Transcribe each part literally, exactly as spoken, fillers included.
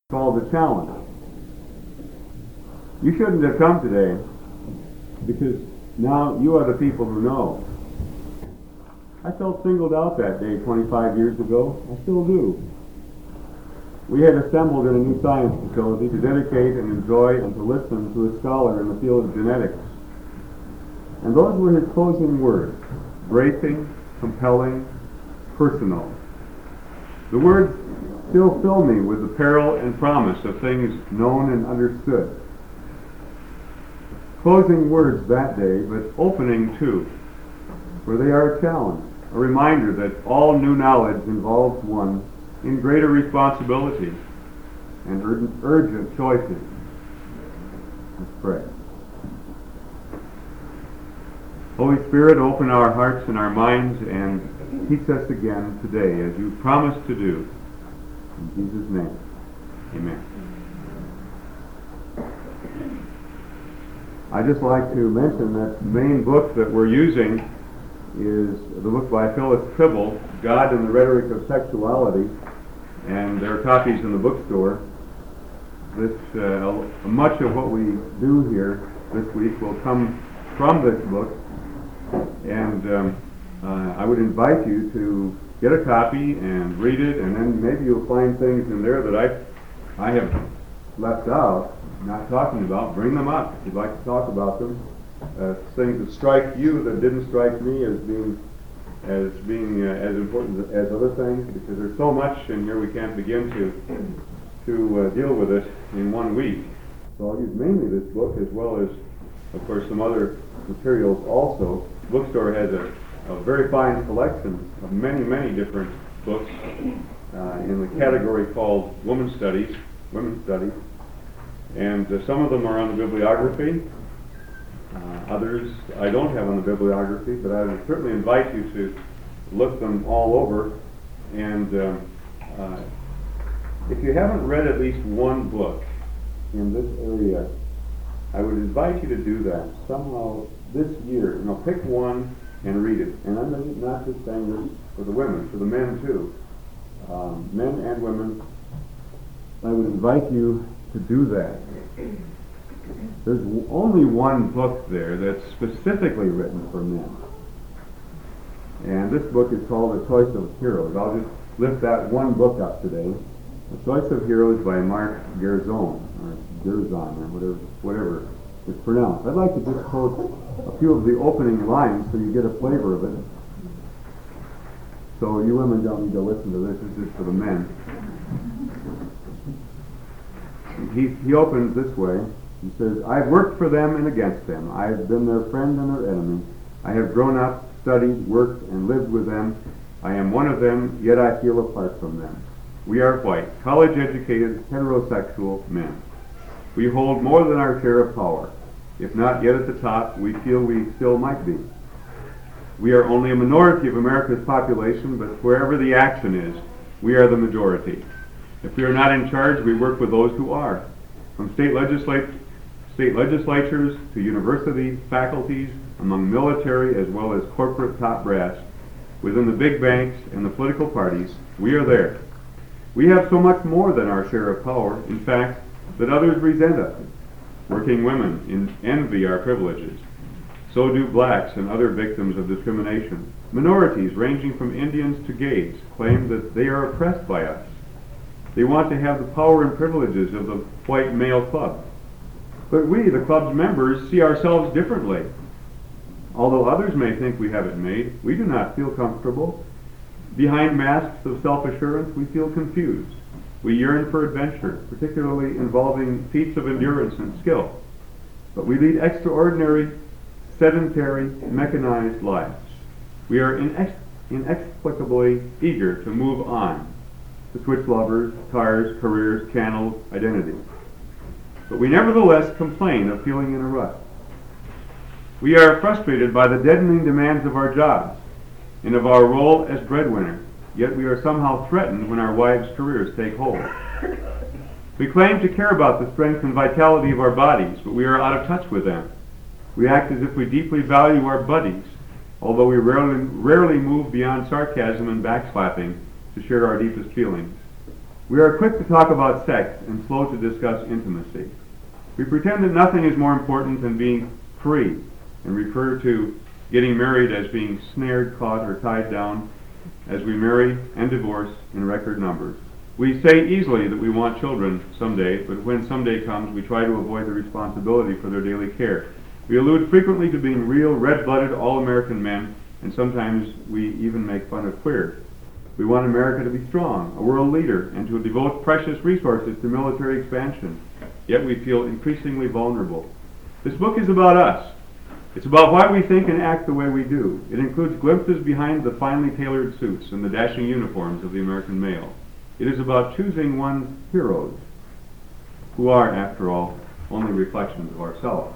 called The Challenge. You shouldn't have come today because now you are the people who know. I felt singled out that day twenty-five years ago. I still do. We had assembled in a new science facility to dedicate and enjoy and to listen to a scholar in the field of genetics. And those were his closing words: bracing, compelling, personal. The words still fill me with the peril and promise of things known and understood. Closing words that day, but opening too, for they are a challenge, a reminder that all new knowledge involves one in greater responsibility and urgent, urgent choices. Let's pray. Holy Spirit, open our hearts and our minds and teach us again today as you promised to do. In Jesus' name, amen. I'd just like to mention that the main book that we're using is the book by Phyllis Tribble, God and the Rhetoric of Sexuality, and there are copies in the bookstore. This, uh, much of what we do here this week will come from this book, and um, uh, I would invite you to get a copy and read it, and then maybe you'll find things in there that I I have left out, not talking about. Bring them up if you'd like to talk about them. Uh, things that strike you that didn't strike me as being as being uh, as important as other things, because there's so much in here we can't begin to to uh, deal with it in one week. So I'll use mainly this book as well as, of course, some other materials also. The bookstore has a a very fine collection of many, many different books uh, in the category called Women's Studies, Women's Studies, and uh, some of them are on the bibliography. Uh, others I don't have on the bibliography, but I would certainly invite you to look them all over. And um, uh, if you haven't read at least one book in this area, I would invite you to do that somehow this year. You know, pick one and read it. And I'm not just saying this for the women, for the men too. Um, men and women, I would invite you to do that. There's only one book there that's specifically written for men. And this book is called The Choice of Heroes. I'll just lift that one book up today. The Choice of Heroes by Mark Gerzon, or Gerzon, or whatever, whatever it's pronounced. I'd like to just quote a few of the opening lines so you get a flavor of it. So you women don't need to listen to this. This is for the men. He, he opens this way. He says, I've worked for them and against them. I have been their friend and their enemy. I have grown up, studied, worked, and lived with them. I am one of them, yet I feel apart from them. We are white, college-educated, heterosexual men. We hold more than our share of power. If not yet at the top, we feel we still might be. We are only a minority of America's population, but wherever the action is, we are the majority. If we are not in charge, we work with those who are. From state, legislat- state legislatures to university faculties, among military as well as corporate top brass, within the big banks and the political parties, we are there. We have so much more than our share of power, in fact, that others resent us. Working women in envy our privileges. So do blacks and other victims of discrimination. Minorities, ranging from Indians to gays, claim that they are oppressed by us. They want to have the power and privileges of the white male club. But we, the club's members, see ourselves differently. Although others may think we have it made, we do not feel comfortable. Behind masks of self-assurance, we feel confused. We yearn for adventure, particularly involving feats of endurance and skill. But we lead extraordinary, sedentary, mechanized lives. We are inex- inexplicably eager to move on, to switch lovers, cars, careers, channels, identities. But we nevertheless complain of feeling in a rut. We are frustrated by the deadening demands of our jobs and of our role as breadwinners. Yet we are somehow threatened when our wives' careers take hold. We claim to care about the strength and vitality of our bodies, but we are out of touch with them. We act as if we deeply value our buddies, although we rarely, rarely move beyond sarcasm and backslapping to share our deepest feelings. We are quick to talk about sex and slow to discuss intimacy. We pretend that nothing is more important than being free and refer to getting married as being snared, caught, or tied down as we marry and divorce in record numbers. We say easily that we want children someday, but when someday comes, we try to avoid the responsibility for their daily care. We allude frequently to being real, red-blooded, all-American men, and sometimes we even make fun of queers. We want America to be strong, a world leader, and to devote precious resources to military expansion. Yet we feel increasingly vulnerable. This book is about us. It's about why we think and act the way we do. It includes glimpses behind the finely tailored suits and the dashing uniforms of the American male. It is about choosing one's heroes, who are, after all, only reflections of ourselves.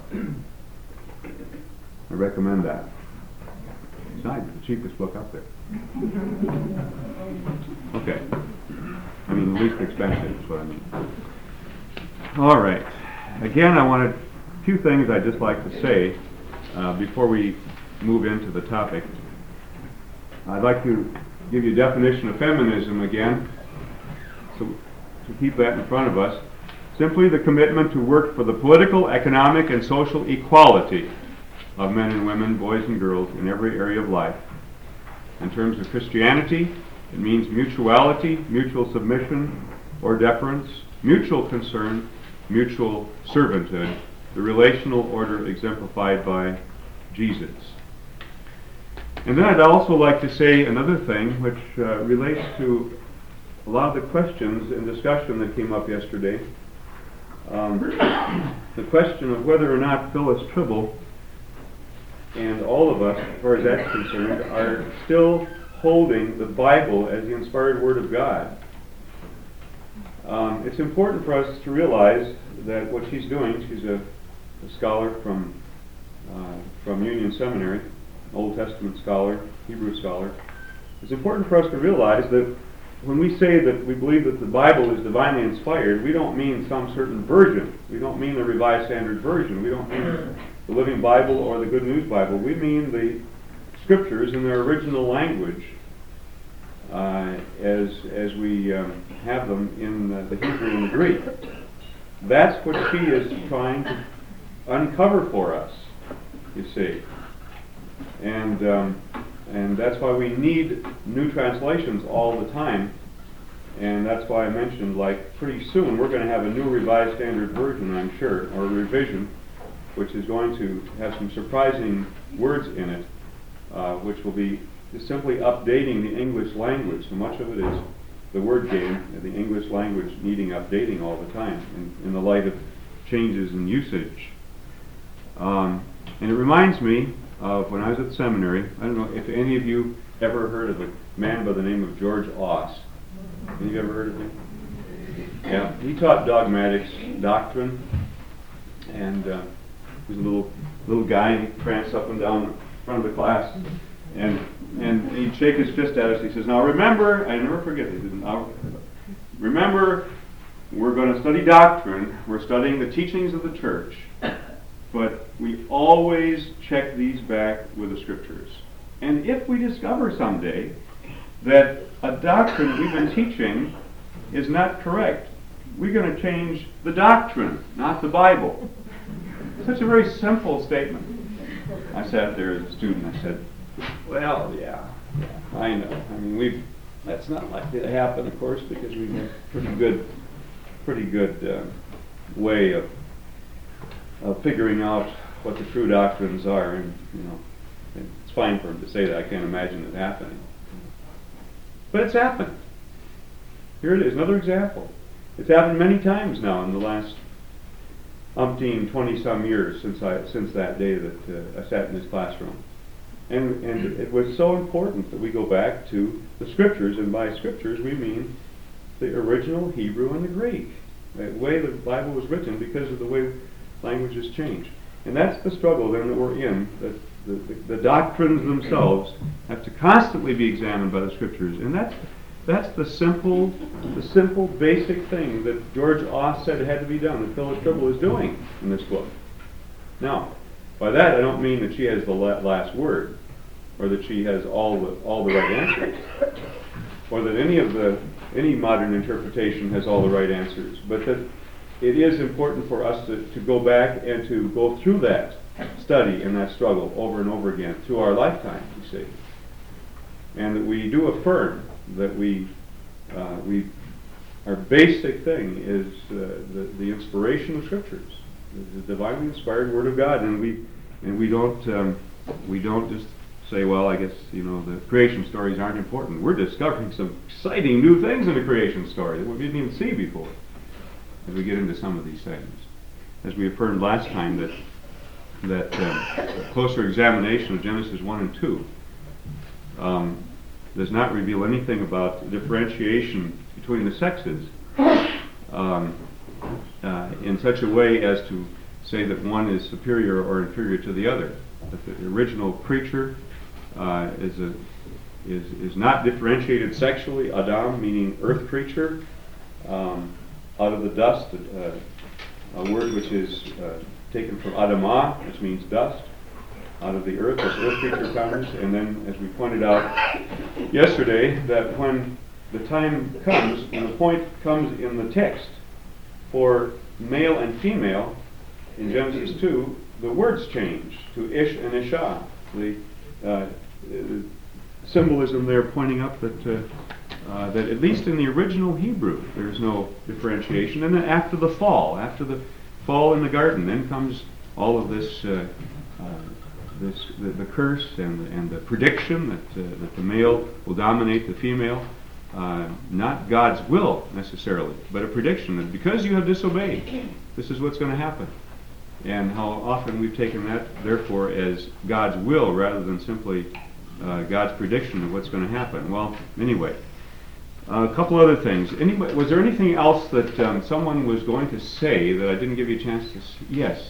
I recommend that. Besides, it's the cheapest book up there. Okay. I mean, the least expensive is what I mean. All right. Again, I wanted a few things I'd just like to say uh, before we move into the topic. I'd like to give you a definition of feminism again, so to keep that in front of us. Simply the commitment to work for the political, economic, and social equality of men and women, boys and girls, in every area of life. In terms of Christianity, it means mutuality, mutual submission or deference, mutual concern, mutual servanthood, the relational order exemplified by Jesus. And then I'd also like to say another thing which uh, relates to a lot of the questions and discussion that came up yesterday. Um, the question of whether or not Phyllis Tribble and all of us, as far as that's concerned, are still holding the Bible as the inspired Word of God. Um, it's important for us to realize that what she's doing, she's a, a scholar from uh, from Union Seminary, Old Testament scholar, Hebrew scholar. It's important for us to realize that when we say that we believe that the Bible is divinely inspired, we don't mean some certain version. We don't mean the Revised Standard Version. We don't mean the Living Bible or the Good News Bible. We mean the Scriptures in their original language uh, as as we um, have them in the, the Hebrew and the Greek. That's what she is trying to uncover for us, you see. And um, and that's why we need new translations all the time. And that's why I mentioned, like, pretty soon we're going to have a new Revised Standard Version, I'm sure, or a revision, which is going to have some surprising words in it, uh, which will be simply updating the English language. So much of it is the word game, the English language needing updating all the time in, in the light of changes in usage. Um, and it reminds me of when I was at the seminary. I don't know if any of you ever heard of a man by the name of George Oss. Have you ever heard of him? Yeah, he taught dogmatics doctrine, and uh, he was a little little guy, and he pranced up and down in front of the class, and and he'd shake his fist at us. He says, "Now remember," I never forget this. Now remember, we're going to study doctrine. We're studying the teachings of the church, but we always check these back with the Scriptures. And if we discover someday that a doctrine we've been teaching is not correct, we're going to change the doctrine, not the Bible. Such a very simple statement. I sat there as a student. I said, well, yeah, yeah, I know. I mean, we've that's not likely to happen, of course, because we've got a pretty good, pretty good uh, way of of figuring out what the true doctrines are. And you know, it's fine for him to say that. I can't imagine it happening. But it's happened. Here it is, another example. It's happened many times now in the last umpteen, twenty-some years since I since that day that uh, I sat in this classroom. And and it was so important that we go back to the Scriptures, and by Scriptures we mean the original Hebrew and the Greek, the way the Bible was written, because of the way languages change. And that's the struggle then that we're in, that the, the, the doctrines themselves have to constantly be examined by the Scriptures. And that's that's the simple, the simple basic thing that George Oss said had to be done, that Phyllis Tribble is doing in this book. Now, by that I don't mean that she has the last word, or that she has all the all the right answers, or that any of the any modern interpretation has all the right answers, but that it is important for us to, to go back and to go through that study and that struggle over and over again through our lifetime, you see. And that we do affirm that we, uh, we our basic thing is uh, the, the inspiration of Scriptures, the divinely inspired Word of God, and we and we don't um, we don't just say, well, I guess you know the creation stories aren't important. We're discovering some exciting new things in the creation story that we didn't even see before. As we get into some of these things, as we affirmed last time, that that um, closer examination of Genesis one and two um, does not reveal anything about differentiation between the sexes um, uh, in such a way as to say that one is superior or inferior to the other. That the original creature uh, is a is is not differentiated sexually. Adam, meaning earth creature, um, out of the dust, uh, a word which is uh, taken from Adamah, which means dust. Out of the earth, as earth creature comes, and then, as we pointed out yesterday, that when the time comes, when the point comes in the text for male and female, in Genesis two, the words change to Ish and Isha. The uh, symbolism there pointing up that uh, uh, that at least in the original Hebrew, there's no differentiation. And then after the fall, after the fall in the garden, then comes all of this. Uh, uh, This, the, the curse and the, and the prediction that uh, that the male will dominate the female, uh, not God's will necessarily, but a prediction that because you have disobeyed, this is what's going to happen. And how often we've taken that, therefore, as God's will rather than simply uh, God's prediction of what's going to happen. Well, anyway, uh, a couple other things. Anybody, was there anything else that um, someone was going to say that I didn't give you a chance to see? Yes.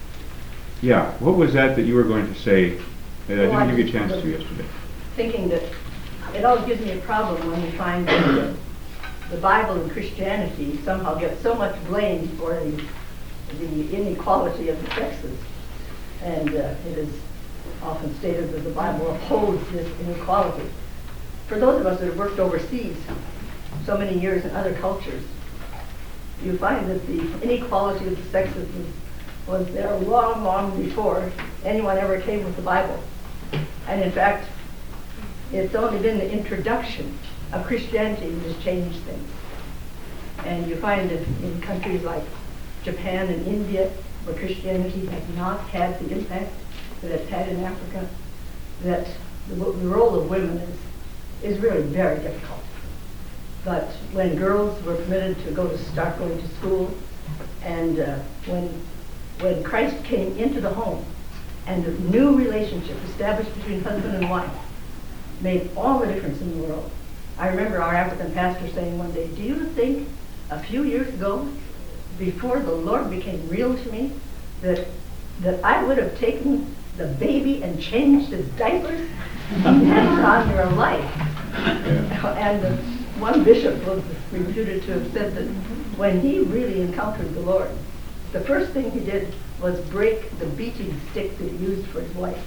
Yeah, what was that that you were going to say that I well, didn't I give you a chance to yesterday? Thinking that it always gives me a problem when we find that the Bible and Christianity somehow get so much blame for the, the inequality of the sexes. And uh, it is often stated that the Bible upholds this inequality. For those of us that have worked overseas so many years in other cultures, you find that the inequality of the sexes is was there long, long before anyone ever came with the Bible. And in fact, it's only been the introduction of Christianity that has changed things. And you find that in countries like Japan and India, where Christianity has not had the impact that it's had in Africa, that the, the role of women is, is really very difficult. But when girls were permitted to go to start going to school, and uh, when When Christ came into the home and the new relationship established between husband and wife made all the difference in the world. I remember our African pastor saying one day, do you think a few years ago, before the Lord became real to me, that that I would have taken the baby and changed his diapers? Never on your life. Yeah. And uh, one bishop was reputed to have said that when he really encountered the Lord, the first thing he did was break the beating stick that he used for his wife.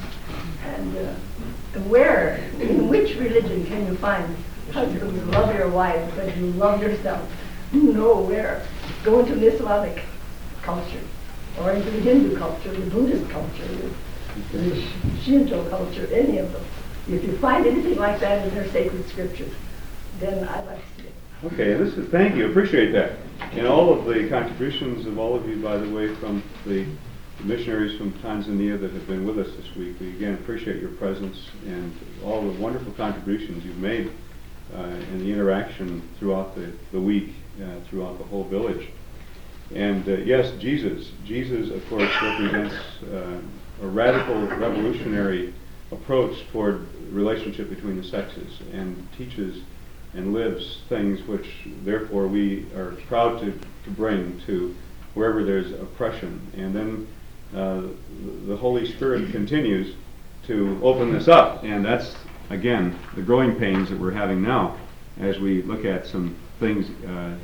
And uh, where, in which religion can you find husbands love your wife as you love yourself? Nowhere. Go into an Islamic culture, or into the Hindu culture, the Buddhist culture, the, the Shinto culture, any of them. If you find anything like that in their sacred scriptures, then I'd like to see it. Okay, this is, thank you, appreciate that. And all of the contributions of all of you, by the way, from the missionaries from Tanzania that have been with us this week, we again appreciate your presence and all the wonderful contributions you've made uh, in the interaction throughout the, the week, uh, throughout the whole village. And uh, yes, Jesus. Jesus, of course, represents uh, a radical, revolutionary approach toward relationship between the sexes and teaches and lives things which, therefore, we are proud to, to bring to wherever there's oppression. And then uh, the Holy Spirit continues to open this up. And that's, again, the growing pains that we're having now as we look at some things uh,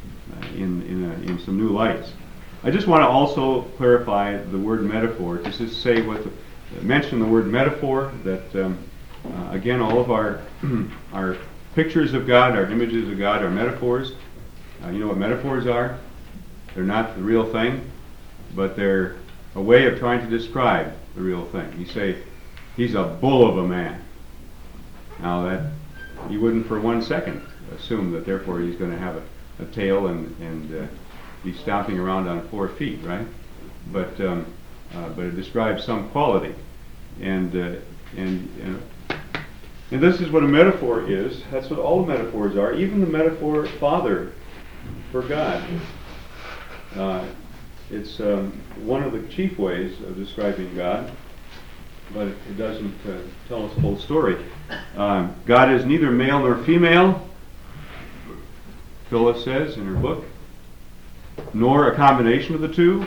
in, in, a, in some new lights. I just want to also clarify the word metaphor, just to say what the, mention the word metaphor, that, um, uh, again, all of our, our pictures of God, our images of God, our metaphors. Uh, you know what metaphors are? They're not the real thing, but they're a way of trying to describe the real thing. You say, he's a bull of a man. Now that, you wouldn't for one second assume that therefore he's going to have a, a tail and, and uh, be stomping around on four feet, right? But um, uh, but it describes some quality. And, uh, and, and, and this is what a metaphor is. That's what all metaphors are. Even the metaphor father for God. Uh, it's um, one of the chief ways of describing God, but it, it doesn't uh, tell us the whole story. Um, God is neither male nor female, Phyllis says in her book, nor a combination of the two.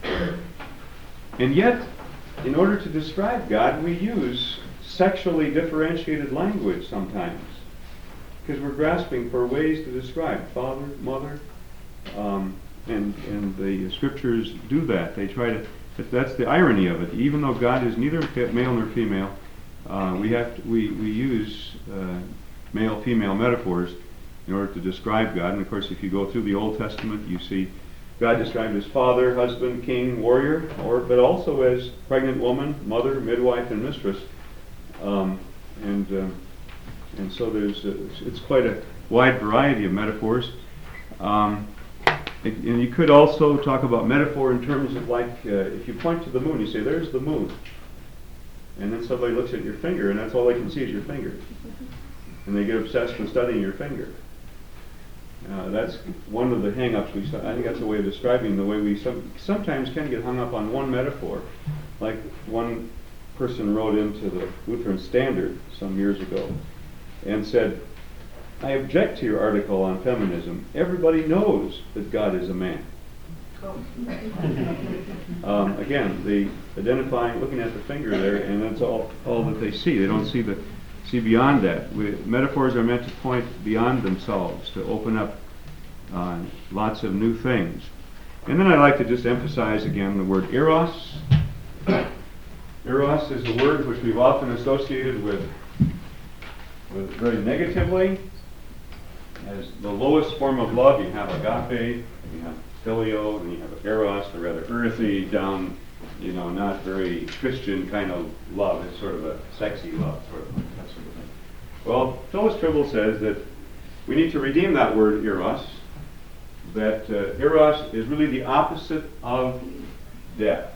And yet, in order to describe God, we use sexually differentiated language sometimes, because we're grasping for ways to describe father, mother, um, and and the scriptures do that. They try to. That's the irony of it. Even though God is neither male nor female, uh, we have to, we we use uh, male-female metaphors in order to describe God. And of course, if you go through the Old Testament, you see God described as father, husband, king, warrior, or but also as pregnant woman, mother, midwife, and mistress. Um, and um, and so there's a, it's quite a wide variety of metaphors. Um, and, and you could also talk about metaphor in terms of like uh, if you point to the moon, you say, "There's the moon," and then somebody looks at your finger, and that's all they can see is your finger, and they get obsessed with studying your finger. Uh, that's one of the hang-ups. We, I think that's a way of describing the way we some, sometimes can get hung up on one metaphor. Like one person wrote into the Lutheran Standard some years ago and said, "I object to your article on feminism. Everybody knows that God is a man." um, again, the identifying, looking at the finger there, and that's all, all that they see. They don't see the see beyond that. We, metaphors are meant to point beyond themselves, to open up uh, lots of new things. And then I like to just emphasize again the word eros. Eros is a word which we've often associated with, with very negatively. As the lowest form of love, you have agape, you have phileo, and you have eros, the rather earthy, down, you know, not very Christian kind of love. It's sort of a sexy love, sort of that sort of thing. Well, Phyllis Tribble says that we need to redeem that word eros, that uh, eros is really the opposite of death.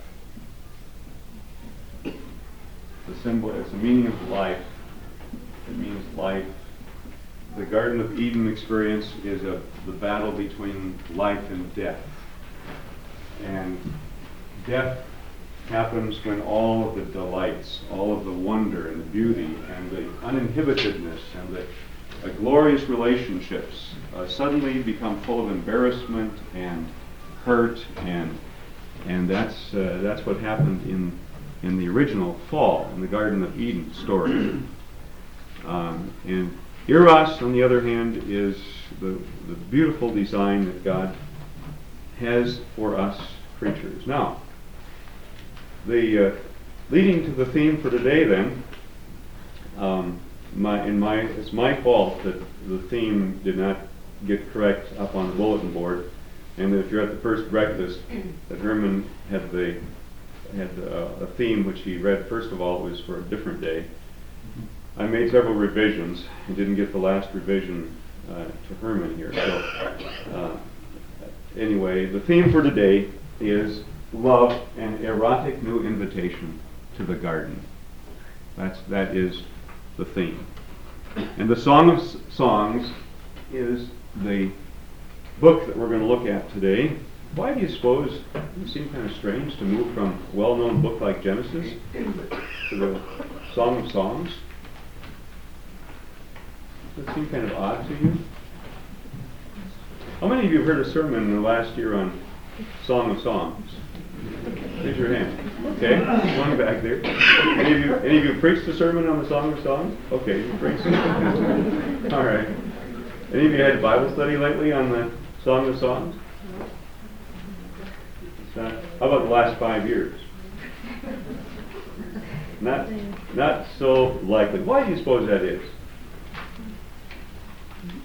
The symbol, it's the meaning of life. It means life. The Garden of Eden experience is a, the battle between life and death. And death happens when all of the delights, all of the wonder and the beauty and the uninhibitedness and the uh, glorious relationships uh, suddenly become full of embarrassment and hurt, and and that's uh, that's what happened in in the original fall in the Garden of Eden story. Um, and Eros, on the other hand, is the the beautiful design that God has for us creatures. Now, the uh, leading to the theme for today, then, um, my in my it's my fault that the theme did not get correct up on the bulletin board, and if you're at the first breakfast, that Herman had the had uh, a theme which he read first of all was for a different day. I made several revisions and didn't get the last revision uh, to Herman here. So uh, anyway, the theme for today is love, an erotic new invitation to the garden. That's that is the theme. And the Song of S- Songs is the book that we're going to look at today. Why do you suppose it seems kind of strange to move from a well-known book like Genesis to the Song of Songs? Does it seem kind of odd to you? How many of you have heard a sermon in the last year on Song of Songs? Raise your hand. Okay, one back there. Any of you, any of you preached a sermon on the Song of Songs? Okay, you preached. All right. Any of you had Bible study lately on the Song of Songs? Not, how about the last five years? Not, not so likely. Why do you suppose that is?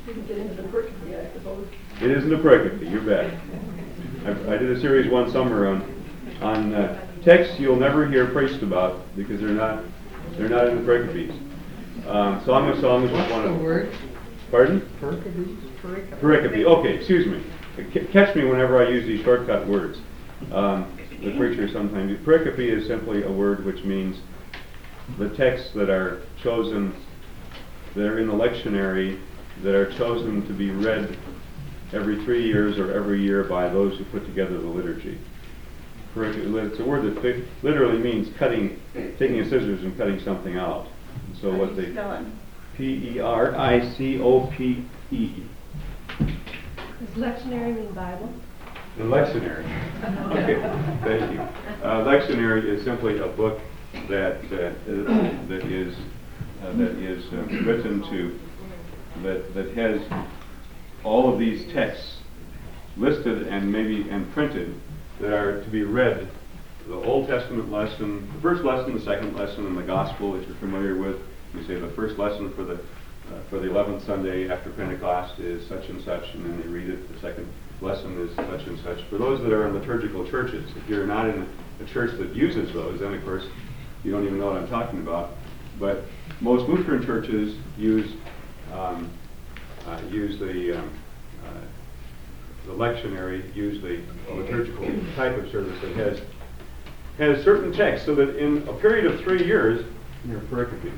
Didn't get into the pericope, I suppose. It isn't a pericope, you bet. I, I did a series one summer on on uh, texts you'll never hear preached about because they're not they're not in the pericopes. Um, Song of Songs was one of them. word? Pardon? Pericopes? Pericope. Pericope. Okay, excuse me. C- catch me whenever I use these shortcut words. Um, the preacher sometimes. Pericope is simply a word which means the texts that are chosen, that are in the lectionary, that are chosen to be read every three years or every year by those who put together the liturgy. Pericope, it's a word that fi- literally means cutting, taking a scissors and cutting something out. So what they P E R I C O P E. Does lectionary mean Bible? The lectionary. Okay, thank you. Uh, lectionary is simply a book that uh, that is uh, that is uh, written to that that has all of these texts listed and maybe and printed that are to be read. The Old Testament lesson, the first lesson, the second lesson, and the Gospel that you're familiar with. You say the first lesson for the uh, for the eleventh Sunday after Pentecost is such and such, and then they read it. The second lesson is such and such. For those that are in liturgical churches, if you're not in a, a church that uses those, then of course you don't even know what I'm talking about. But most Lutheran churches use um, uh, use the um, uh, the lectionary, use the liturgical type of service that has has certain texts, so that in a period of three years, you're pericope.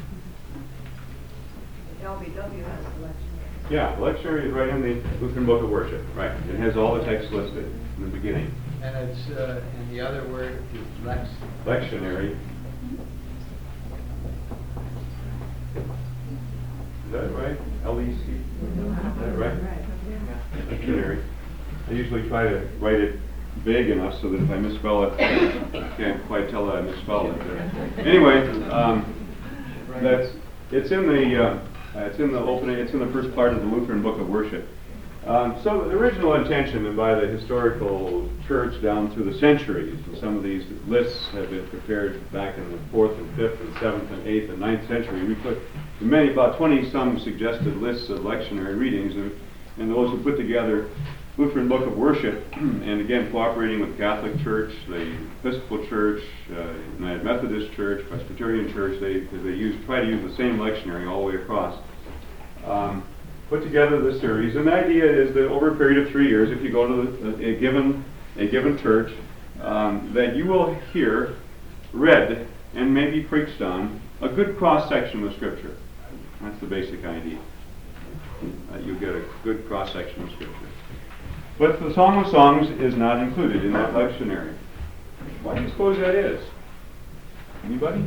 L B W has the lectionary. Yeah, the lectionary is right in the Lutheran Book of Worship. Right, it has all the texts listed in the beginning. And it's, uh, and the other word is lex. Lectionary. Is that right? L E C? Is that right? Lectionary. I usually try to write it big enough so that if I misspell it, I can't quite tell that I misspelled it. Anyway, um, that's it's in the uh, it's in the opening. It's in the first part of the Lutheran Book of Worship. Um, so the original intention, and by the historical church down through the centuries, and some of these lists have been prepared back in the fourth and fifth and seventh and eighth and ninth century. We put many, about twenty some suggested lists of lectionary readings, and, and those who put together Lutheran Book of Worship, and again cooperating with the Catholic Church, the Episcopal Church, uh, United Methodist Church, Presbyterian Church, they because they use try to use the same lectionary all the way across. Um, put together this series, and the idea is that over a period of three years, if you go to the, a given a given church, um, that you will hear read and maybe preached on a good cross section of Scripture. That's the basic idea. Uh, you get a good cross section of Scripture. But the Song of Songs is not included in that lectionary. Why do you suppose that is? Anybody?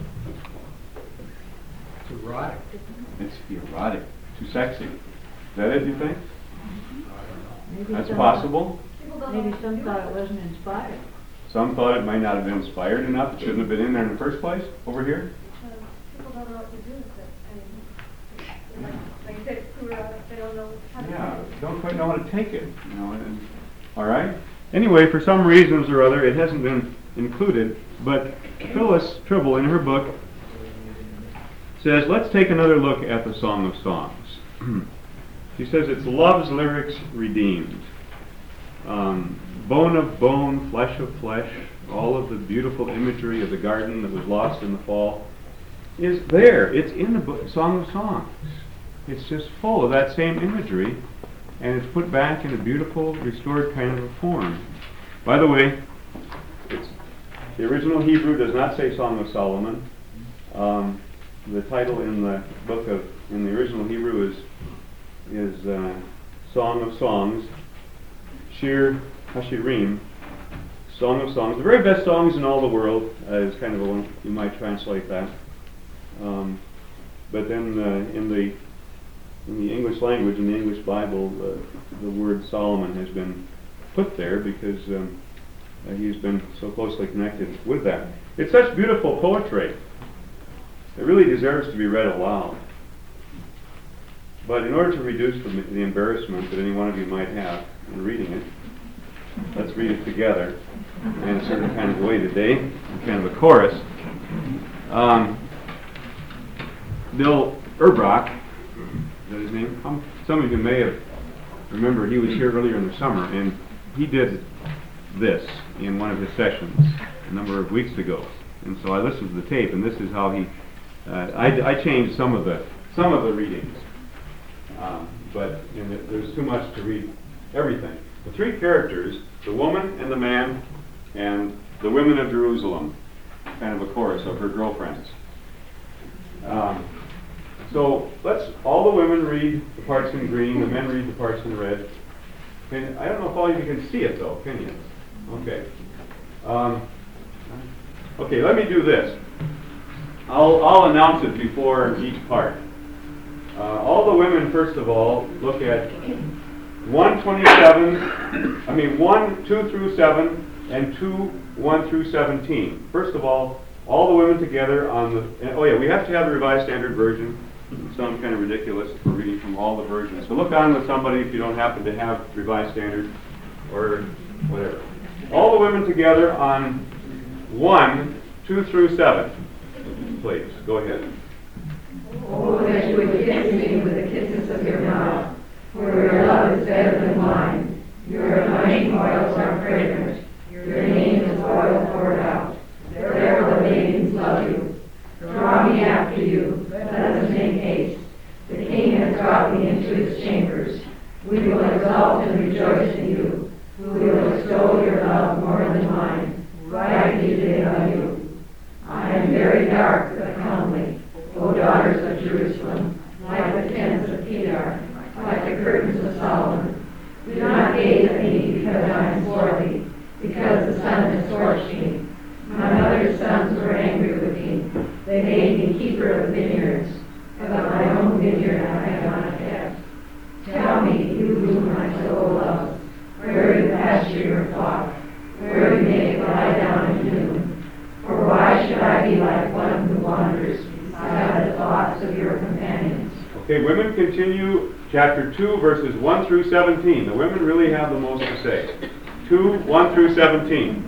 It's erotic. It's erotic. Too sexy. Is that it, you think? Maybe That's some- possible. Maybe some thought it wasn't inspired. Some thought it might not have been inspired enough. It shouldn't have been in there in the first place. Over here. People don't know what to do with it. I mean, like, like you said, it's too erotic, they don't know how to Yeah, do it. don't quite know how to take it. You know, and, all right. Anyway, for some reasons or other, it hasn't been included. But Phyllis Tribble, in her book, says, let's take another look at the Song of Songs. She says it's love's lyrics redeemed. Um, bone of bone, flesh of flesh, all of the beautiful imagery of the garden that was lost in the fall is there. It's in the book, Song of Songs. It's just full of that same imagery, and it's put back in a beautiful, restored kind of a form. By the way, it's, the original Hebrew does not say Song of Solomon. Um, the title in the book of, in the original Hebrew is is uh, Song of Songs, Shir Hashirim, Song of Songs. The very best songs in all the world uh, is kind of a one, you might translate that. Um, but then uh, in the in the English language, in the English Bible, uh, the word Solomon has been put there because um, uh, he's been so closely connected with that. It's such beautiful poetry. It really deserves to be read aloud. But in order to reduce the, the embarrassment that any one of you might have in reading it, let's read it together in a certain kind of way today, kind of a chorus. Um, Bill Erbrock, is that his name? Come, some of you may have remembered he was here earlier in the summer, and he did this in one of his sessions a number of weeks ago. And so I listened to the tape, and this is how he. Uh, I, I changed some of the some of the readings, um, but in the, there's too much to read everything. The three characters, the woman and the man, and the women of Jerusalem, kind of a chorus of her girlfriends. Um, so let's all the women read the parts in green, the men read the parts in red. Can, I don't know if all of you can see it though, can you? Okay. Um, okay, let me do this. I'll, I'll announce it before each part. Uh, all the women, first of all, look at one twenty-seven, I mean one, two through seven, and two, one through seventeen. First of all, all the women together on the, and, oh yeah, we have to have the Revised Standard Version. It sounds kind of ridiculous for reading from all the versions. So look on with somebody if you don't happen to have Revised Standard or whatever. All the women together on one, two through seven. Please, go ahead. Oh, that you would kiss me with the kisses of your mouth, for your love is better than wine. Your anointing oils are fragrant. Your name is oil poured out. Therefore the maidens love you. Draw me after you. Let us make haste. The King has brought me into his chambers. We will exalt and rejoice in you. We will extol your love more than wine. Rightly do they love you. I am very dark but comely, O daughters of Jerusalem, like the tents of Kedar, like the curtains of Solomon. Do not gaze at me because I am swarthy, because the sun has scorched me. My mother's sons were angry with me. They made me keeper of vineyards, but my own vineyard I have not kept. Tell me, you whom my soul loves, where you pasture your flock, where you make lie down at noon. For why should I be like one who wanders beside the thoughts of your companions? Okay, women continue chapter two, verses one through seventeen. The women really have the most to say. two, one through seventeen.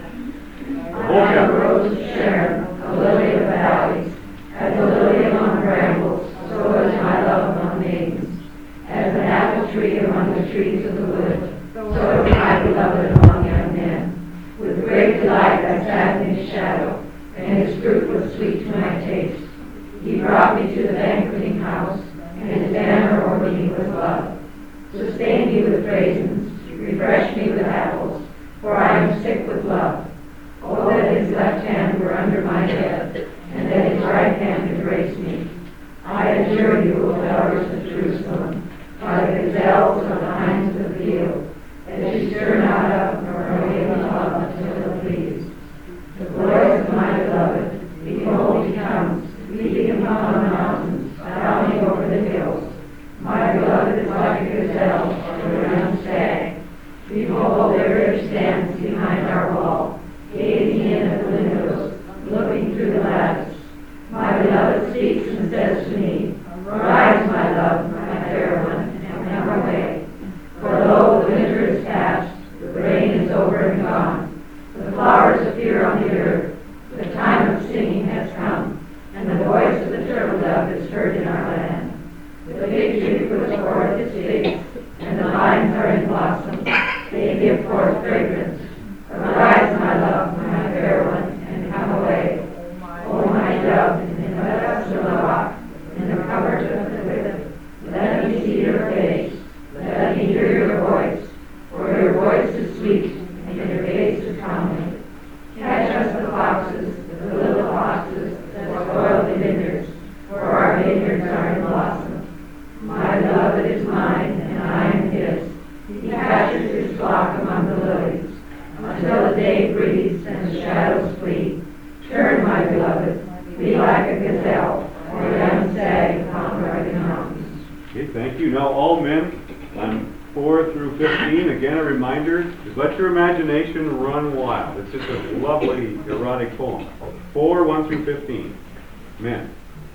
The whole I am a chapter. rose of Sharon, a lily of the valleys. As a lily among brambles, so is my love among maidens. As an apple tree among the trees of the wood, so is my beloved among young men. With great delight I sat in his shadow, and his fruit was sweet to my taste. He brought me to the banqueting house, and his banner over me was love. Sustain me with raisins, refresh me with apples, for I am sick with love. Oh, that his left hand were under my head, and that his right hand embraced me. I adjure you, O daughters of Jerusalem, by the gazelles of the hinds of the field, that you stir not up nor away love until it please. The voice of my beloved, behold, he comes, leaping upon the mountains, bounding over the hills. My beloved is like a gazelle or a young stag. Behold, there he stands behind our wall, gazing in at the windows, looking through the lattice. My beloved speaks and says to me, Rise, my love, my fair one, and come away. For lo, the winter is past, the rain is over and gone. The flowers appear on the earth, the time of singing has come, and the voice of the turtle dove is heard in our land. The fig tree puts forth its figs, and the vines are in blossom. They give forth fragrance. Arise, my love, my fair one, and come away. O my dove, in the dust of the rock, in the covert of the cliff, let me see your face, let me hear your voice, for your voice is sweet, and your face is comely. Catch us the foxes, the little foxes that spoil the vineyards, for our vineyards are in blossom. My beloved is mine, and I am his. He pastures his flock among the lilies, until the day breathes and the shadows flee. Turn, my beloved, be like a gazelle, or a young stag upon rugged mountains. Okay, thank you. Now all men on four through fifteen, again a reminder, just let your imagination run wild. It's just a lovely erotic poem. four, one through fifteen. Men.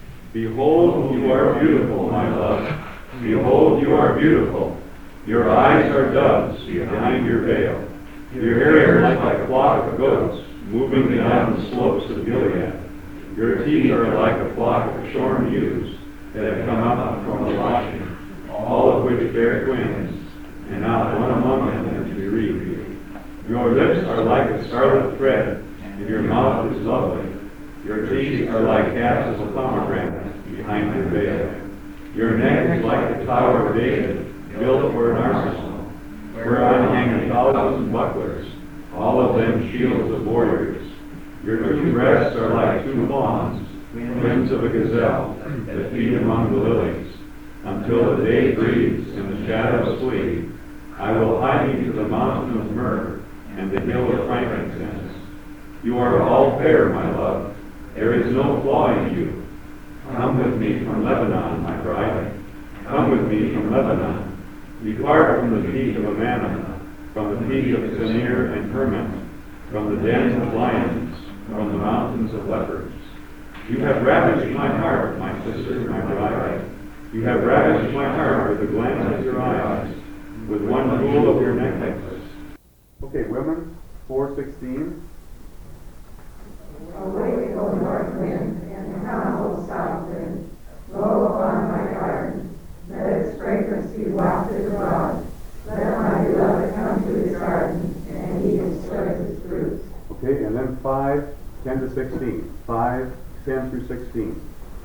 Behold, you are beautiful, my love. Behold, you are beautiful. Your eyes are doves behind your veil. Your hair is like a flock of goats moving down the slopes of Gilead. Your teeth are like a flock of shorn ewes that have come up from the washing. all of which bear twins, and not one among them is bereaved. Your lips are like a scarlet thread, and your mouth is lovely. Your cheeks are like caps of pomegranate behind your veil. Your neck is like the Tower of David, built for an arsenal, whereon hang a thousand bucklers, all of them shields of warriors. Your two breasts are like two fawns, twins of a gazelle, that feed among the lilies. Until the day breathes and the shadows flee, I will hie you to the mountain of myrrh and the hill of frankincense. You are all fair, my love. There is no flaw in you. Come with me from Lebanon, my bride. Come with me from Lebanon. Depart from the peak of Amana, from the peak of Senir and Hermon, from the dens of lions, from the mountains of leopards. You have ravished my heart, my sister, my bride. You have ravished my heart with the glance of your eyes, with one jewel of your necklace. Okay, women, four sixteen. Awake, O north wind, and come, O south wind, blow upon my garden. Let its fragrance be wafted abroad. Let my beloved come to his garden, and eat his choicest fruits. Okay, and then five, ten to sixteen. five, ten through sixteen.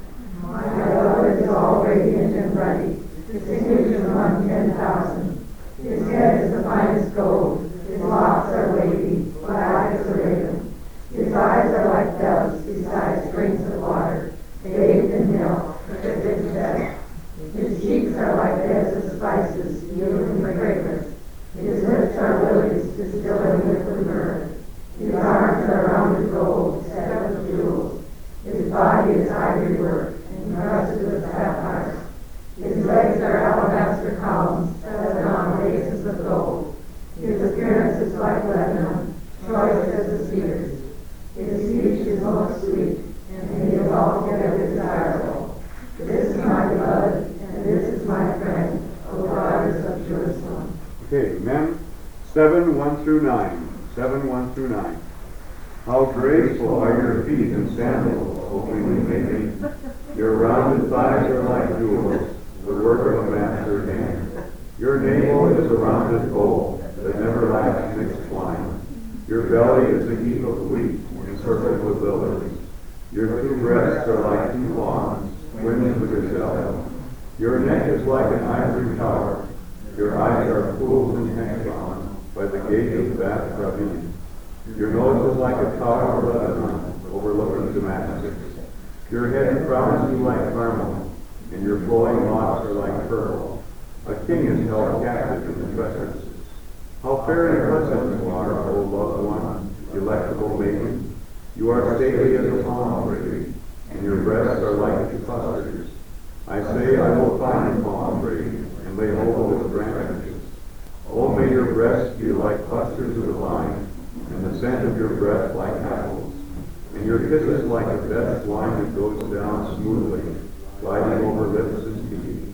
My beloved is all radiant and ruddy, distinguished among ten thousand. His head is the finest gold, his locks are wavy, black as a raven. His eyes are like doves beside springs of water, bathed in milk, dripped in death. His cheeks are like beds of spices, yielding fragrance. His lips are lilies, distilling liquid myrrh. His arms are rounded gold, set with jewels. His body is ivory work, encrusted with sapphires. His legs are alabaster columns, set on bases of gold. His appearance is like Lebanon, choice as the cedars. His speech is most sweet, and he is altogether desirable. This is my beloved, and this is my friend, O daughters of Jerusalem. Okay, men, seven, one through nine. seven, one through nine. How graceful are your feet in sandals, O queenly maiden. Your rounded thighs are like jewels, the work of a master's hand. Your navel is a rounded bowl that never lacks mixed wine. Your belly is a heap of wheat encircled with lilies. Your two breasts are like two fawns, twins of a gazelle. Your neck is like an ivory tower. Your eyes are pools in Heshbon by the gate of Bath Ravine. Your nose is like a tower of Lebanon overlooking Damascus. Your head crowns you like Carmel, and your flowing locks are like pearl. A king is held captive in the tresses. How fair and pleasant you are, O loved one, delectable maiden. You are stately as a palm tree, and your breasts are like two clusters. I say, I will find a palm tree, and lay hold of its branches. Oh, may your breasts be like clusters of the vine, and the scent of your breath like apples, and your kisses like the best wine that goes down smoothly, gliding over lips and teeth.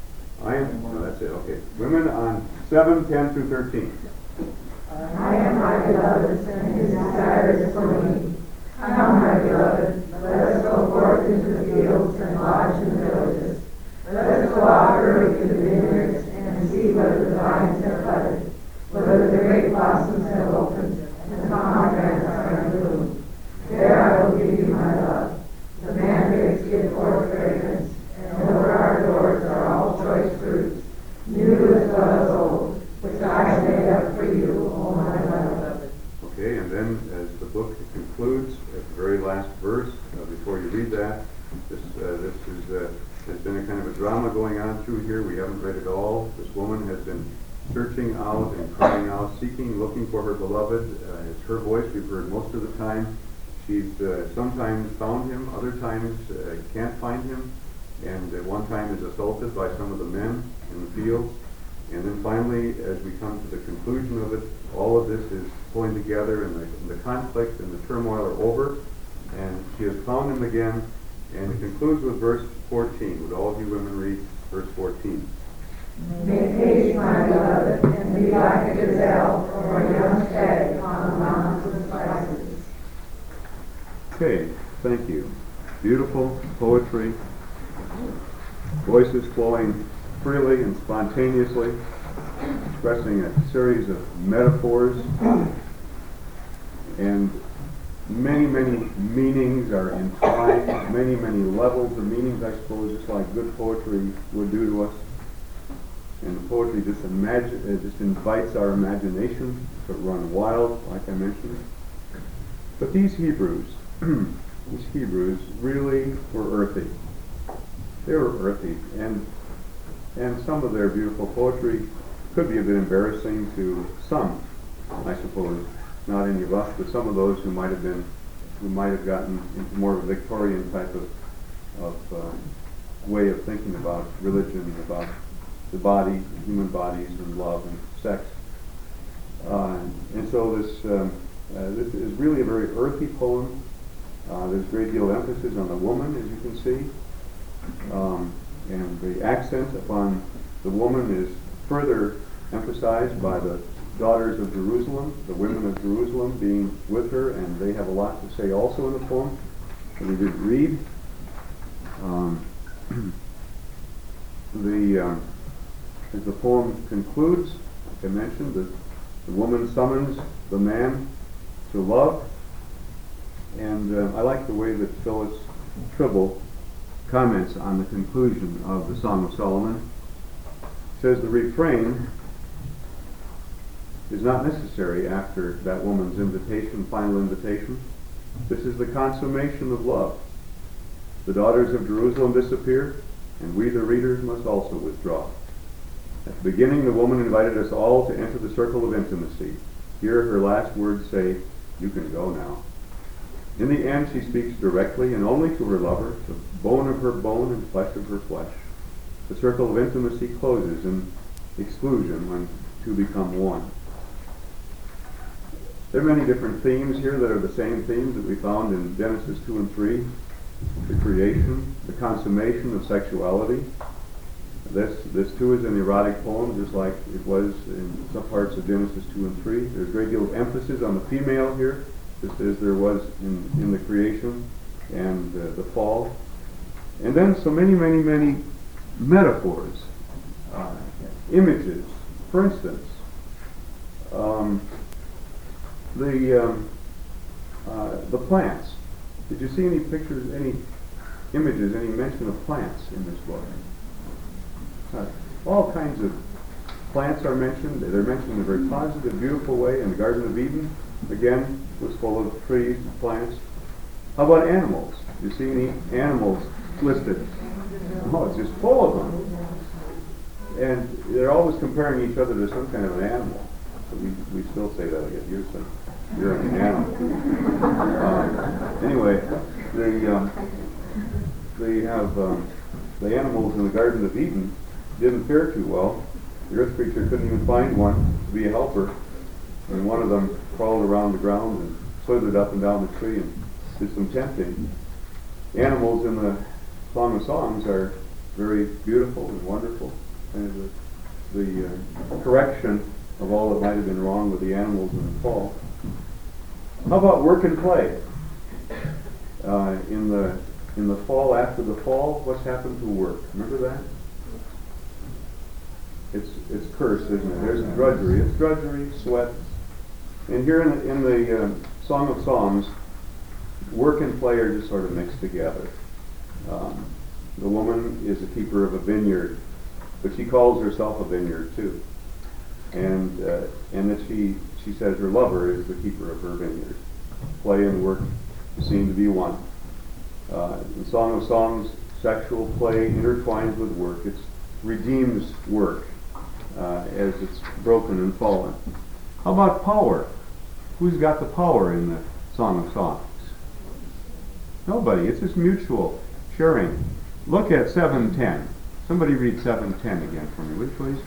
I am, no, that's it, okay. Women on seven, ten through thirteen. I am my beloved's, and his desire is for me. Come, my beloved, let us go forth into the fields and lodge in the villages. Let us go out early to the vineyards and see whether the vines have budded, whether the grape blossoms have opened, and the pomegranates are in bloom. There I will give you my love. The mandrakes give forth fragrance, and over our doors are all choice fruits, new as well as old, which I have made up for you, O my beloved. Okay, and then as the book concludes, at the very last verse, uh, before you read that, this uh, this is uh, there's been a kind of a drama going on through here. We haven't read it all. This woman has been searching out and crying out, seeking, looking for her beloved. Uh, it's her voice we've heard most of the time. She's uh, sometimes found him, other times uh, can't find him, and at one time is assaulted by some of the men in the fields. And then finally, as we come to the conclusion of it, all of this is pulling together, and the, and the conflict and the turmoil are over, and she has found him again. And it concludes with verse fourteen. Would all of you women read verse fourteen? Make haste, my beloved, and be like a gazelle or a young stag on the mountains of spices. Okay, thank you. Beautiful poetry, voices flowing freely and spontaneously, expressing a series of metaphors, and many, many meanings are entwined, many, many levels of meanings, I suppose, just like good poetry would do to us. And poetry just imagine, it just invites our imagination to run wild, like I mentioned. But these Hebrews, these Hebrews really were earthy. They were earthy, and and some of their beautiful poetry could be a bit embarrassing to some, I suppose. Not any of us, but some of those who might have been, who might have gotten into more of a Victorian type of of uh, way of thinking about religion, about the body, human bodies, and love and sex. Uh, and so this um, uh, this is really a very earthy poem. Uh, there's a great deal of emphasis on the woman, as you can see. Um, and the accent upon the woman is further emphasized by the daughters of Jerusalem, the women of Jerusalem being with her, and they have a lot to say also in the poem that we did read. Um, the uh, as the poem concludes, like I mentioned, the, the woman summons the man to love, and uh, I like the way that Phyllis Tribble comments on the conclusion of the Song of Solomon. It says the refrain is not necessary after that woman's invitation, final invitation. This is the consummation of love. The daughters of Jerusalem disappear, and we, the readers, must also withdraw. At the beginning, the woman invited us all to enter the circle of intimacy. Here, her last words say, "You can go now." In the end, she speaks directly and only to her lover, the bone of her bone and flesh of her flesh. The circle of intimacy closes in exclusion when two become one. There are many different themes here that are the same themes that we found in Genesis two and three. The creation, the consummation of sexuality. This, this too is an erotic poem, just like it was in some parts of Genesis two and three. There's a great deal of emphasis on the female here, just as there was in, in the creation and uh, the fall. And then so many, many, many metaphors, uh, images. For instance, um, the um, uh, the plants. Did you see any pictures, any images, any mention of plants in this book? Uh, all kinds of plants are mentioned. They're mentioned in a very positive, beautiful way. In the Garden of Eden, again, was full of trees and plants. How about animals? Do you see any animals listed? Oh, it's just full of them. And they're always comparing each other to some kind of an animal. So we, we still say that, I guess. You're, some, you're an animal. Um, anyway, they, um, they have um, the animals in the Garden of Eden didn't fare too well. The earth creature couldn't even find one to be a helper. And one of them crawled around the ground and slithered up and down the tree and did some tempting. Animals in the Song of Songs are very beautiful and wonderful. And the, the uh, correction of all that might have been wrong with the animals in the fall. How about work and play? Uh, in the in the fall, after the fall, what's happened to work? Remember that? It's it's cursed, isn't it? There's drudgery. It's drudgery, sweat. And here in the, in the uh, Song of Songs, work and play are just sort of mixed together. Um, the woman is a keeper of a vineyard, but she calls herself a vineyard too. And uh, and that she she says her lover is the keeper of her vineyard. Play and work seem to be one. Uh, the Song of Songs, sexual play intertwines with work. It redeems work uh, as it's broken and fallen. How about power? Who's got the power in the Song of Songs? Nobody. It's just mutual sharing. Look at seven ten. Somebody read seven ten again for me, would you please?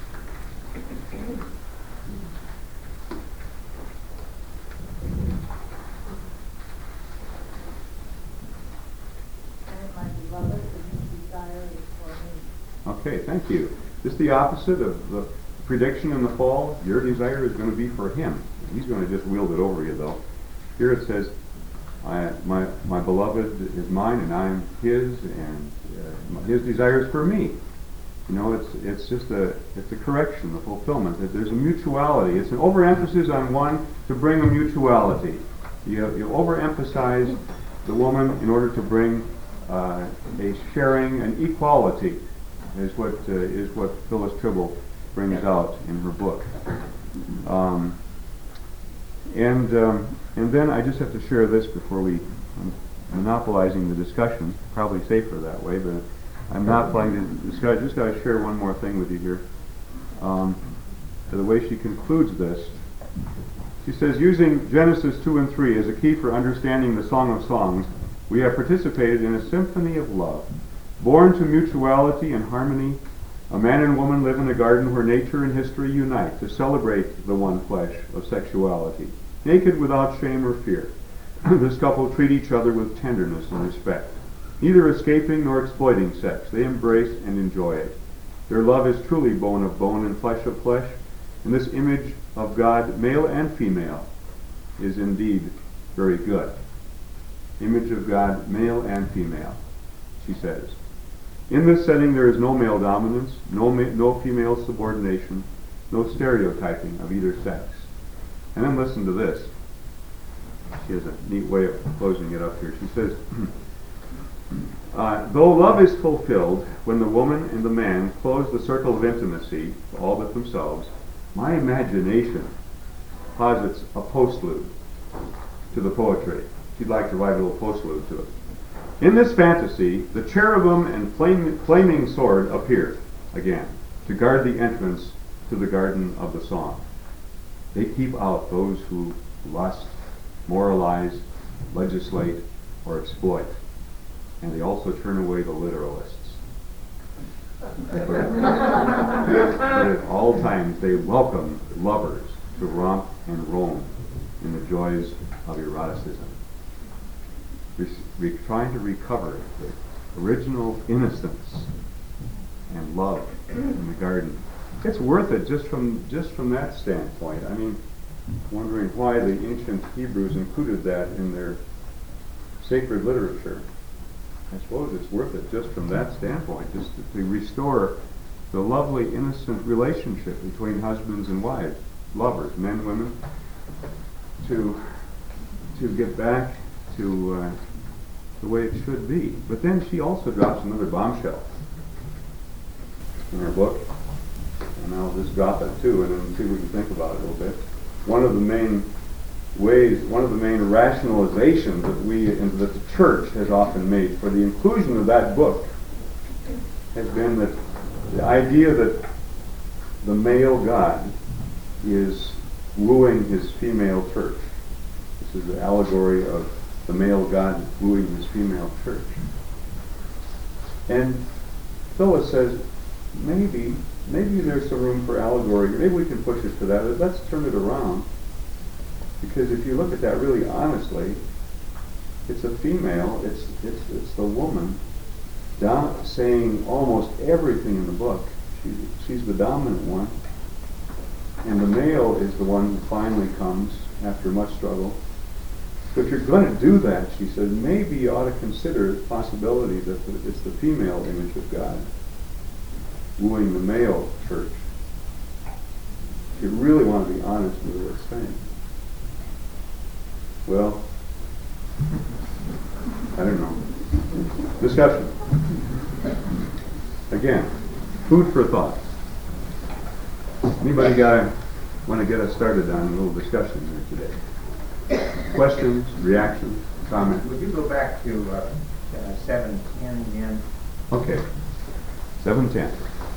Okay, thank you. Just the opposite of the prediction in the fall. Your desire is going to be for him. He's going to just wield it over you, though. Here it says, I, my, my beloved is mine and I am his, and uh, his desire is for me. You know, it's it's just a it's a correction, a fulfillment. That there's a mutuality. It's an overemphasis on one to bring a mutuality. You you overemphasize the woman in order to bring uh, a sharing, an equality, is what uh, is what Phyllis Tribble brings out in her book. Um, and um, and then I just have to share this before we. I'm monopolizing the discussion. Probably safer that way, but. I'm not planning to discuss. Just got to share one more thing with you here. Um, the way she concludes this, she says, using Genesis two and three as a key for understanding the Song of Songs, we have participated in a symphony of love, born to mutuality and harmony. A man and woman live in a garden where nature and history unite to celebrate the one flesh of sexuality, naked without shame or fear. This couple treat each other with tenderness and respect. Neither escaping nor exploiting sex, they embrace and enjoy it. Their love is truly bone of bone and flesh of flesh, and this image of God, male and female, is indeed very good. Image of God, male and female, she says. In this setting there is no male dominance, no, ma- no female subordination, no stereotyping of either sex. And then listen to this. She has a neat way of closing it up here. She says, Uh, though love is fulfilled when the woman and the man close the circle of intimacy, all but themselves, my imagination posits a postlude to the poetry. She'd like to write a little postlude to it. In this fantasy, the cherubim and flame, flaming sword appear again to guard the entrance to the garden of the song. They keep out those who lust, moralize, legislate, or exploit. And they also turn away the literalists. But at all times they welcome lovers to romp and roam in the joys of eroticism. Re- re- trying to recover the original innocence and love in the garden. It's worth it just from just from that standpoint. I mean, wondering why the ancient Hebrews included that in their sacred literature. I suppose it's worth it just from that standpoint, just to, to restore the lovely, innocent relationship between husbands and wives, lovers, men, women, to to get back to uh, the way it should be. But then she also drops another bombshell in her book, and I'll just drop it too, and then see what you think about it a little bit. One of the main ways, one of the main rationalizations that we, and that the church has often made for the inclusion of that book has been that the idea that the male God is wooing his female church. This is the allegory of the male God wooing his female church. And Phyllis says, maybe, maybe there's some room for allegory. Maybe we can push it to that. Let's turn it around. Because if you look at that really honestly, it's a female, it's it's it's the woman dom- saying almost everything in the book. She's, she's the dominant one. And the male is the one who finally comes after much struggle. But if you're going to do that, she said, maybe you ought to consider the possibility that the, it's the female image of God wooing the male church. If you really want to be honest with what it's saying. Well, I don't know. Discussion. Again, food for thought. Anybody got want to get us started on a little discussion here today? Questions, reactions, comments? Would you go back to uh, uh, seven ten again? Okay. seven ten.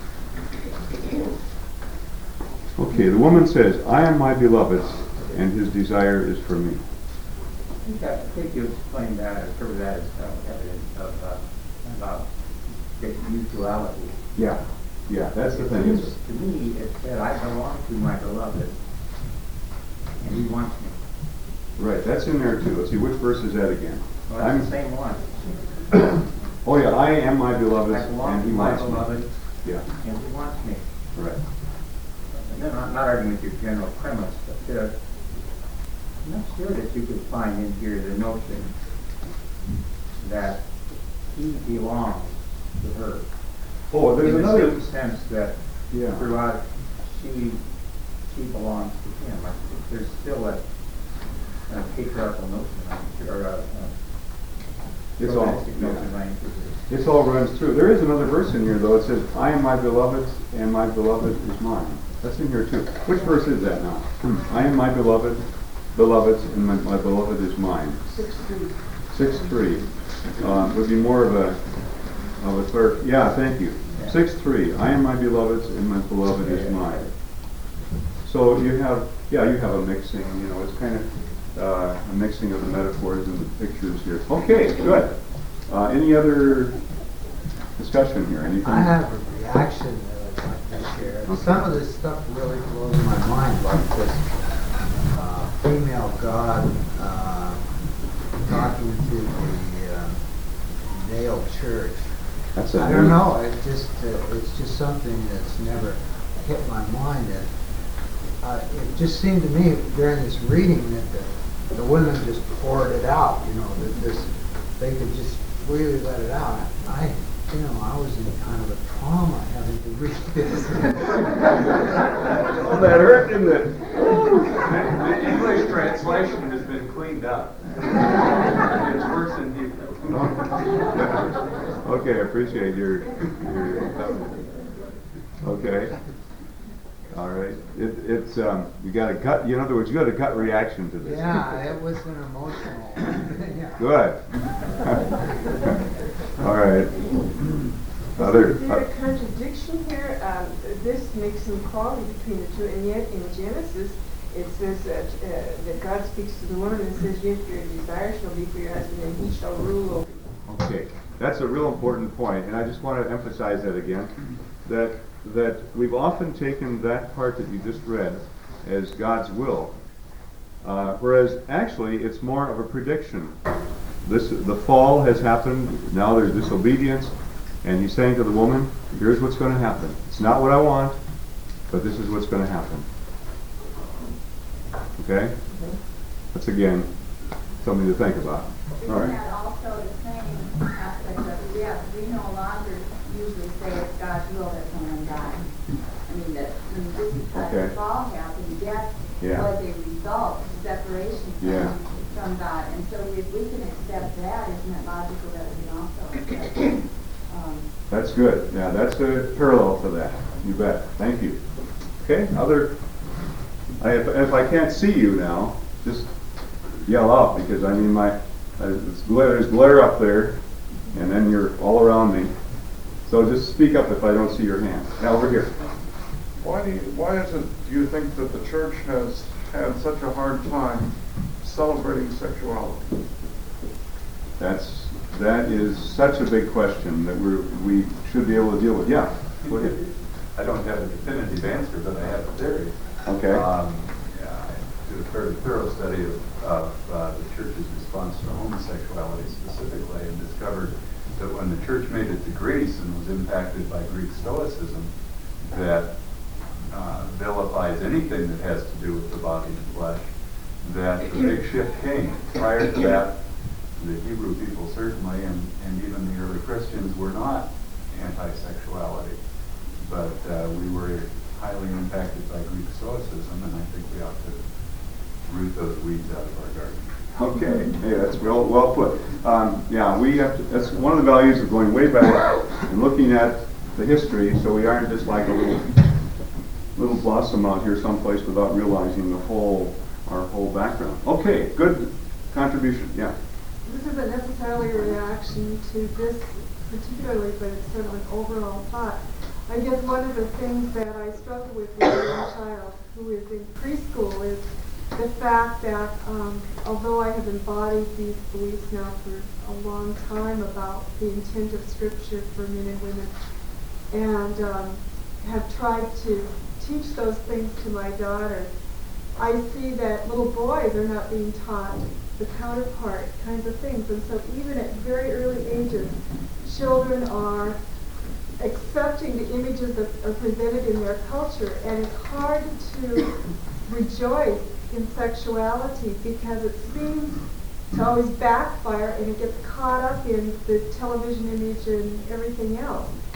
Okay, the woman says, I am my beloved's, and his desire is for me. I think, I think you explained that, or covered that as uh, evidence of uh, about the mutuality. Yeah, yeah, that's the thing. It seems to me, it said, I belong to my beloved, and he wants me. Right, that's in there too. Let's see, which verse is that again? Well, I'm- it's the same one. Oh yeah, I am my beloved's, I belong and to he my wants me. beloved, Yeah, and he wants me. right. And then I'm not arguing with your general premise, but uh, I'm not sure that you could find in here the notion that he belongs to her. Oh, there's in another. the same sense that Yeah. throughout she she belongs to him. Like, there's still a, a patriarchal notion, or a, a It's all, chauvinistic notion yeah. of inclusivity. This all runs through. There is another verse in here, though. It says, I am my beloved's, and my beloved is mine. That's in here, too. Which verse is that now? I am my beloved, beloved's, and my, my beloved is mine. Six three. Six three. Uh, would be more of a, of a clear, yeah, thank you. Yeah. Six three. I am my beloved's, and my beloved is mine. So you have, yeah, you have a mixing, you know, it's kind of uh, a mixing of the metaphors and the pictures here. Okay, good. Uh, any other discussion here? Anything? I have a reaction that I'd like to share. Okay. Some of this stuff really blows my mind, like this uh, female god uh, talking to the uh, male church. That's a I don't know. It just uh, it's just something that's never hit my mind. And uh, it just seemed to me during this reading that the, the women just poured it out. You know, that this they could just really let it out. I, you know, I was in kind of a trauma having to read this. Oh, that hurt, didn't it? The English translation has been cleaned up. It's worse in Hebrew. Okay, I appreciate your, your okay. All right. It, it's um, you got a gut. In other words, you got a gut reaction to this. Yeah, it was an emotional. Yeah. Good. All right. Other. Is there a contradiction here? Um, this makes some equality between the two, and yet in Genesis it says that, uh, that God speaks to the woman and says, "Yet your desire shall be for your husband, and he shall rule over you." Okay, that's a real important point, and I just want to emphasize that again. That that we've often taken that part that you just read as God's will, uh, whereas actually it's more of a prediction. This the fall has happened. Now there's disobedience, and he's saying to the woman, "Here's what's going to happen. It's not what I want, but this is what's going to happen." Okay, that's again something to think about. All Isn't right. that also the same aspect of it? Yes, we no longer usually say it's God's will that someone die. I mean, that when this because Okay. the fall happened, death Yeah. was a result, separation from, Yeah. from God. And so if we can accept that, isn't it logical that we can also accept um, That's good. Yeah, that's a parallel to that. You bet. Thank you. Okay, other. I, if, if I can't see you now, just yell out because I mean my uh, it's glare, there's glare up there, and then you're all around me. So just speak up if I don't see your hand. Now over here. Why do you, why is it, do you think that the church has had such a hard time celebrating sexuality? That's that is such a big question that we we should be able to deal with. Yeah. Go ahead. I don't have a definitive answer, but I have a theory. Okay. Um, yeah, I did a very thorough study of, of uh, the church's response to homosexuality specifically, and discovered that when the church made it to Greece and was impacted by Greek Stoicism, that uh, vilifies anything that has to do with the body and flesh, that the big shift came. Prior to that, the Hebrew people certainly, and, and even the early Christians, were not anti-sexuality. But uh, we were highly impacted by Greek Stoicism, and I think we ought to root those weeds out of our garden. Okay, hey, that's well well put. Um, yeah, we have to, that's one of the values of going way back and looking at the history, so we aren't just like a little little blossom out here someplace without realizing the whole our whole background. Okay, good contribution. Yeah. This isn't necessarily a reaction to this particularly, but it's sort of an overall thought. I guess one of the things that I struggle with with a young child who is in preschool is the fact that um, although I have embodied these beliefs now for a long time about the intent of Scripture for men and women, and um, have tried to teach those things to my daughter, I see that little boys are not being taught the counterpart kinds of things. And so even at very early ages, children are accepting the images that are presented in their culture, and it's hard to rejoice in sexuality because it seems to always backfire and it gets caught up in the television image and everything else.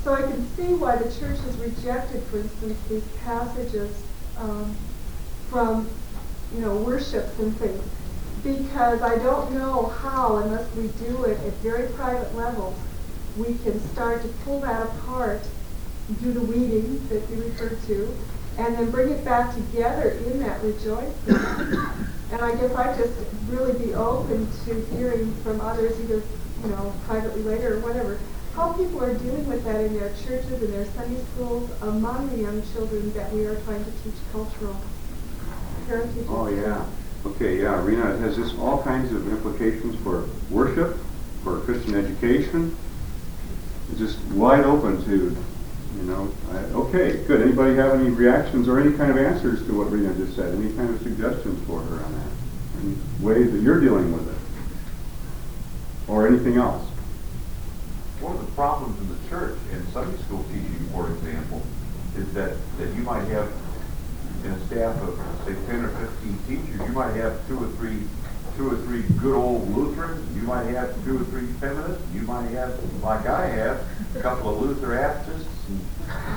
So I can see why the church has rejected, for instance, these passages um, from, you know, worships and things, because I don't know how, unless we do it at very private levels, we can start to pull that apart, do the weeding that you referred to, and then bring it back together in that rejoicing. And I guess I just really be open to hearing from others, either, you know, privately later or whatever, how people are dealing with that in their churches and their Sunday schools among the young children that we are trying to teach cultural heritage. Oh, yeah. Okay, yeah, Rena, has this all kinds of implications for worship, for Christian education? It's just wide open to, you know, I, okay, good. Anybody have any reactions or any kind of answers to what Rena just said? Any kind of suggestions for her on that? Any ways that you're dealing with it? Or anything else? One of the problems in the church, in Sunday school teaching, for example, is that, that you might have, in a staff of, say, ten or fifteen teachers, you might have two or three two or three good old Lutherans, you might have two or three feminists, you might have, like I have, a couple of Luther Baptists. And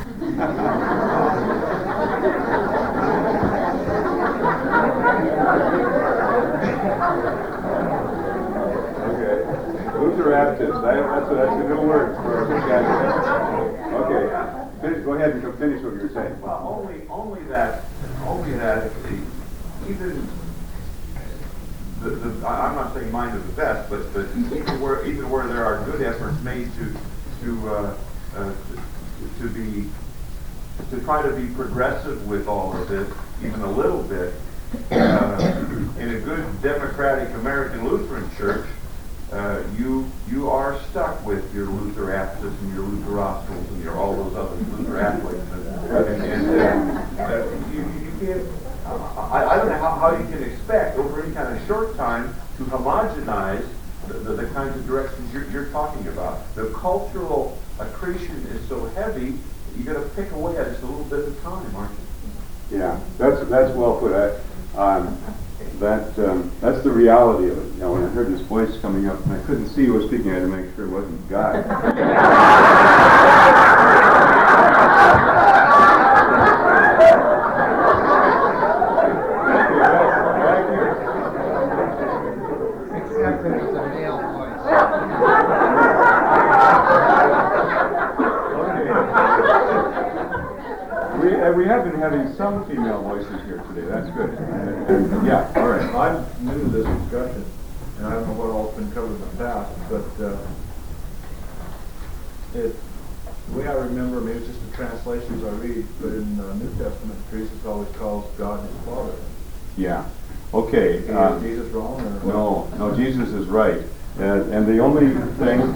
Okay. Luther Baptist, that, that's, a, that's a new word for a guy. Okay. Finish, go ahead and finish what you were saying. well, only only that only that the, even the, the I- I'm not saying mine are the best, but but even where even where there are good efforts made to to uh, uh, to, to be to try to be progressive with all of this, even a little bit, uh, in a good democratic American Lutheran church, uh, you you are stuck with your Luther Baptists and your Luther Rostrals and your all those other Luther athletes, and, and uh, uh, you, you can't. I, I don't know how, how you can expect over any kind of short time to homogenize the, the, the kinds of directions you're, you're talking about. The cultural accretion is so heavy, you got to pick away at it just a little bit at a time, aren't you? Yeah, that's that's well put. I, um, that um, that's the reality of it. You know, when I heard this voice coming up, and I couldn't see who was speaking, I had to make sure it wasn't God. Except that it's a male voice. We, uh, we have been having some female voices here today. That's good. And, and, yeah, all right. I'm new to this discussion, and I don't know what all's been covered in the past, but uh, it, the way I remember, maybe it's just the translations I read, but in the New Testament, Jesus always calls God his Father. Yeah. Okay. Is Uh, Jesus wrong? Or what? no, no, Jesus is right. Uh, and the only thing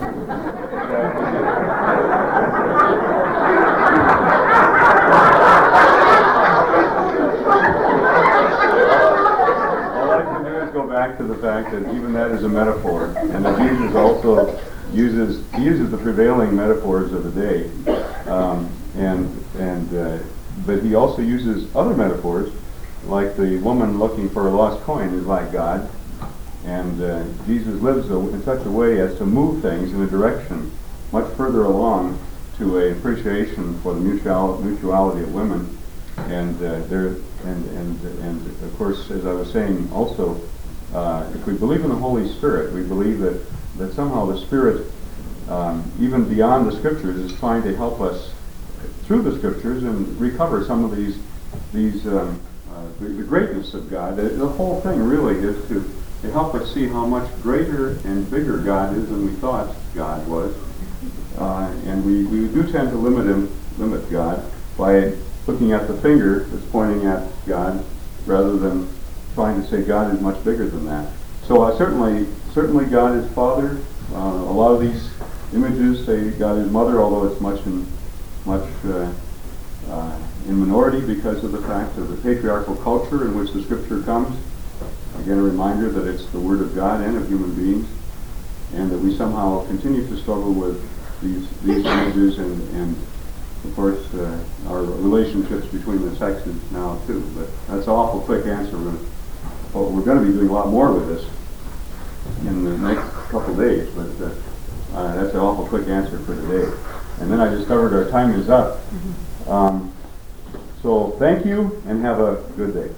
all I can do is go back to the fact that even that is a metaphor, and that Jesus also uses he uses the prevailing metaphors of the day, um, and and uh, but he also uses other metaphors, like the woman looking for a lost coin is like God, and uh, Jesus lives a, in such a way as to move things in a direction much further along to an appreciation for the mutual, mutuality of women, and uh, there and and and of course, as I was saying, also, uh, if we believe in the Holy Spirit, we believe that that somehow the Spirit, um, even beyond the Scriptures, is trying to help us through the Scriptures and recover some of these these um, uh, the, the greatness of God. The, the whole thing really is to to help us see how much greater and bigger God is than we thought God was. Uh, and we, we do tend to limit him, limit God by looking at the finger that's pointing at God rather than trying to say God is much bigger than that. So uh, certainly, certainly God is Father. Uh, a lot of these images say God is Mother, although it's much in much uh, uh, in minority because of the fact of the patriarchal culture in which the Scripture comes. Again, a reminder that it's the Word of God and of human beings, and that we somehow continue to struggle with these these images and, and of course, uh, our relationships between the sexes now too. But that's an awful quick answer. We're, well, we're going to be doing a lot more with this in the next couple days, but uh, uh, that's an awful quick answer for today. And then I discovered our time is up. Um, so thank you and have a good day.